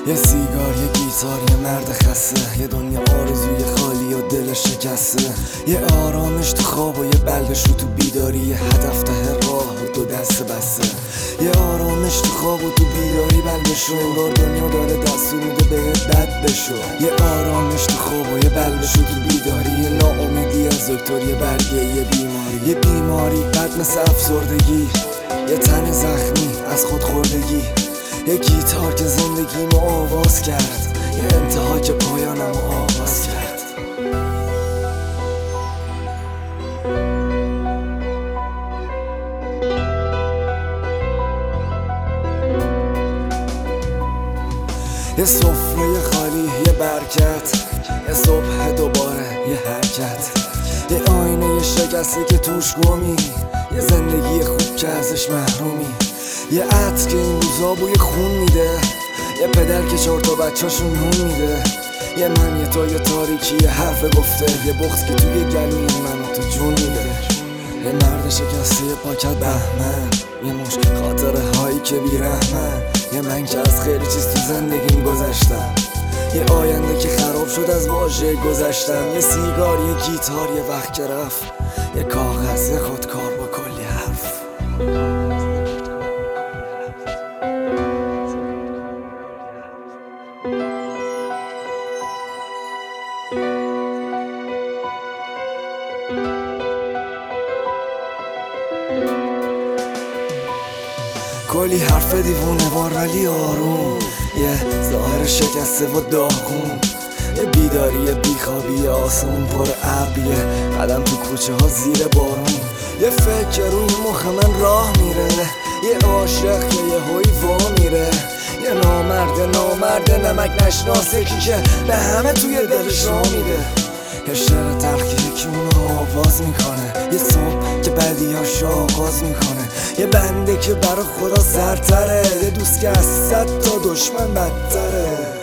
یه سیگار، یه گیتار، یه مرد خسته، یه دنیا آرزوی خالی و دل شکسته، یه آرامش تو خواب و یه بلدش رو تو بیداری، یه هدف ته راه و دو دست بسته. یه آرامش تو خواب و تو بیداری بلدشو، انگار دنیا داره دستور میده بهت بد بشو. یه آرامش تو خواب و یه بلدش رو تو بیداری، یه ناامیدی از دکتر، یه برگه یه بیماری، یه بیماری بد مثل افسردگی، یه تن زخمی از خودخوردگی، یه گیتار که زندگیمو آواز کرد، یه انتها که پایانمو آغاز کرد. یه سفره خالی، یه برکت، یه صبح دوباره، یه حرکت، یه آینه یه شکسته که توش گمی، یه زندگی خوب که ازش محرومی، یه عطر که این روزا بوی خون میده، یه پدر که 4 تا بچه‌شون نون میده، یه من، یه تو، یه تاریکی، یه حرف گفته، یه بغض که توی گلوی من و تو جون میده، یه مرد شکسته، یه پاکت بهمن، یه مش خاطره هایی که بیرحمن، یه من که از خیلی چیز تو زندگیم گذشتم، یه آینده که خراب شد از واژه گذشتم، یه سیگار، یه گیتار، یه وقت که رفت، یه کاغذ، یه خودکار با کلی حرف. کلی حرف دیوونه وار ولی آروم، یه ظاهر شکسته و داغون، یه بیداری، یه بیخوابی آسمون پر ابریه، قدم تو کوچه ها زیر بارون، یه فکر روی مخ من راه میره، یه عاشق که یه هوی وا میره، یه نامرد نمک نشناسه که به همه توی دلش را میده، یه شعر تلخی که اونو آواز میکنه، یه صبح که بدیاشو آغاز میکنه، یه بنده که برا خدا سرتره، یه دوست که از 100 تا دشمن بدتره.